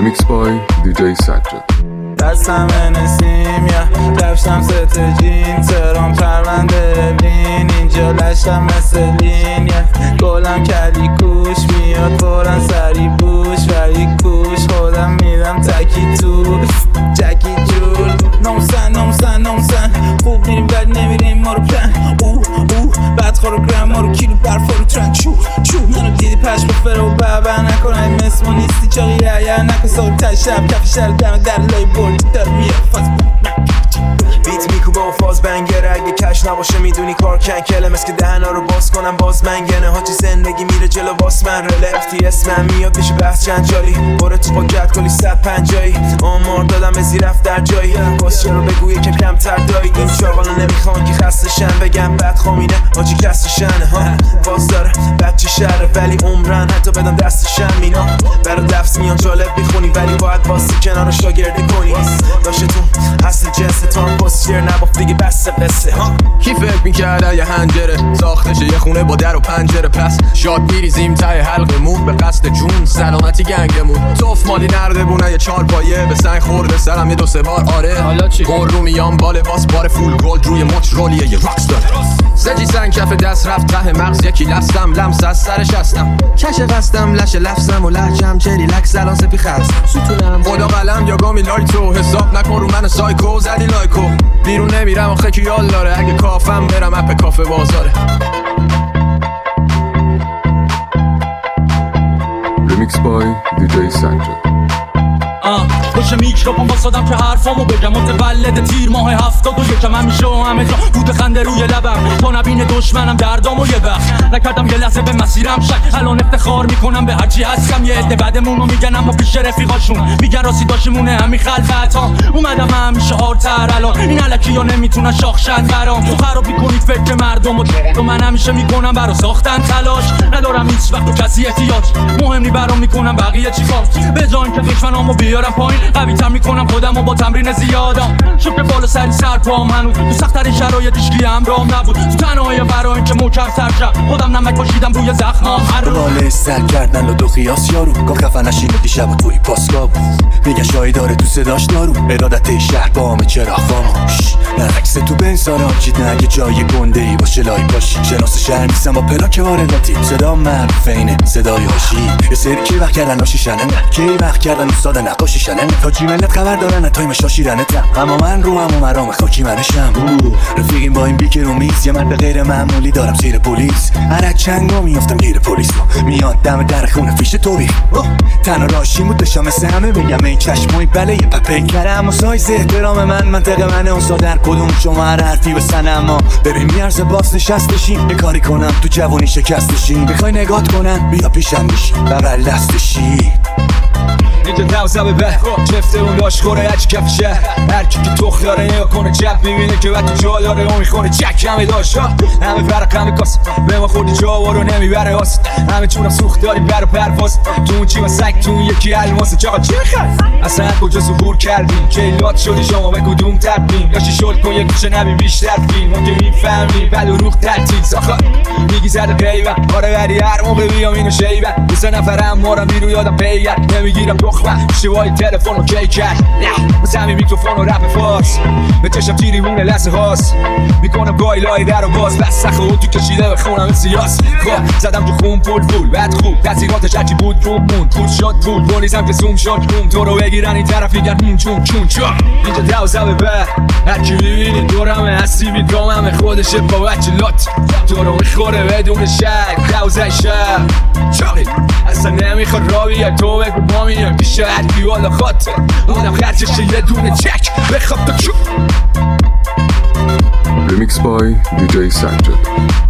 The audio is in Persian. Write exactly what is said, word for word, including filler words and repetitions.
Remix by دی جی سجاد. دستم نسیم یا کفشم ست جین ترام پرونده بین اینجا لشتم مثل لین یا گلم کلی کوش میاد فورن سری بوش ولی کوش خودم میدم تکی تو جکی جول نوسن نوسن نوسن خوب میریم بد نمیریم ما رو پلن اوه اوه بد خورو گرم ما رو کیلو برفا رو ترن چو چو منو دیدی پش بفره و بابا نکنه مثل ما نیستی چاقی یا نکن سال تشب کفی شر دم در لای برد در میه فاز بیت میکوبه و فاز بنگره اگه کش نباشه میدونی کار کنکله مثل که دهنا رو باز کنم باز منگنه هاچی زندگی میره جلو باس من رله رفتی اسمم میاد میشه بحث چند جالی باره تو پاکت کلی صد پنجایی آمار دادم به زیرفت در جایی باز چرا بگویه که کمتر دایی این چاقالا نمیخوان که خسته شن بگم بد خامینه هاچی کسته شنه ها باز داره بچه شهره ولی عمرن حتی بدم دستشن مینا برا دفت میان جالب میخونی ولی باید باسی کنار شاگردی کنی داشته تو اصل جنس تو هم پوستیر نباف دیگه بسته قصه ها کی فکر میکرده یه هنجره ساختشه یه خونه با در و پنجره پس شاد میریزیم تای حلقمون به قصد جون سلامتی گنگمون توف مالی نرده بونه یه چار پایه به سنگ خورده سرم یه دو سه بار آره حالا چی؟ گل رو میام بال باس بار فول گولد روی مچ رولیه یه راکس داره سجی سنگ کف دست رفت ته مغز یکی لفظم لمس از سرش هستم کش قصدم لش لفظم و لحجم چری لکس الان سپی خست ستونم خدا قلم یا گامی لایتو حساب نکن رو من سایکو زدی لایکو بیرون نمیرم آخه کی یال داره اگه کافم برم اپ کافه بازاره Remix by دی جی سجاد. باشه میکروفون واسادم که حرفامو بگم متولد تیر ماه هفتاد و یکم همیشه و همه جا بود خنده روی لبم تا نبینه دشمنم دردامو یه وقت نکردم یه لحظه به مسیرم شک الان افتخار میکنم به هرچی هستم یه عده بعدمونو میگن اما پیش رفیقاشون میگن راستی داشتمونه همین خلفت ها اومدم همیشه هارتر الان این علکی ها نمیتونن شاخشن برام تو خراب میکنید فکر مردم و تو من همیشه میکنم برا ساختن تلاش ندارم هیچ وقت کسی احتیاج مهم نی برام میکنم بقیه چیکار به جان که دشمنامو بیارم پایین قوی تر میکنم خودم و با تمرین زیادم شکر بالا سری سر پام هنوز تو سخت‌ترین شرایط هیچکی همراهم نبود تو تنهایی برای اینکه مکرتر شم خودم نمک پاشیدم روی زخمام هر روز باله سر کردن و دو خیاس یارو گاه خفه نشین دیشب و توی پاسکا بود میگه شایی داره تو صداش دارو ارادت شهر با همه چرا خاموش نرکس تو بین سارا چید نگه جای گنده ای باشه لای باشی شناس شهر نیستم با پلاک وارداتی صدا معروف اینه صدای هاشی یه سری کی وقت کردن هاشی شنن کی وقت کردن استاد نقاشی شنن تا چی ملت خبر دارن تایم شاشیرنه تم اما من رو هم و مرام خاکی منشم رفیقیم با این بیکر و میز یه مرد غیر معمولی دارم زیر پلیس هر چنگا میافتم گیر پلیس میاد دم در خونه فیش توی تنها راشی بود داشتم مثل همه بگم این چشمای بله یه پپی کرم و سایز احترام من منطقه منه اون در کدوم شما هر حرفی بسن اما ببین میارزه باز نشستشیم یه کاری کنم تو جوانی شکستشیم بخوای نگات کنن بیا پیشم میشی بغل دستشی اینجا دوزه به به چفته اون لاش خوره هرچی کف شهر هرکی که تخ داره نیا کنه جب میبینه که وقتی جا داره اون میخونه چک همه داشت همه فرق همه کاس به ما خوردی جاوارو نمیبره هاست همه چونم سوخت داریم بر و پرواز تو اون چی و سگ تو اون یکی الماس چاقا چه خست اصلا کجا ظهور کردیم که لات شدی شما به کدوم تبدیم داشتی شل کن یک گوشه نبی بیشتر فیلم ما که میفهمی بل و روخ ترتیل ساخت میگی زده قیبه آره ولی هر موقع بیام اینو شیبه دو سه نفرم مارم بیرو یادم پیگر نمیگیرم دخمه شوای تلفن و کی کرد بس همین میکروفون و رپ فارس به چشم تیریمونه لحظه هاست میکنم گاهی لای در و باز بس سخه و تو کشیده به خونم سیاس خب زدم تو خون پول پول بعد خوب تاثیراتش هرچی بود رو موند پول شد بود بولیزم که زوم شد روم تو رو بگیرن این طرف میگن هم چون چون چون اینجا دوزه به بر هرکی میبینی دورمه هستی میدراممه خودشه با بچه لات تو رو میخوره بدون شک دوزه شهر چاقی اصلا نمیخواد را بیاد تو بگو با میام پیش هر بیوالا خاطر اونم خرچش یه دونه چک بخواب تا چون Remix by دی جی سجاد.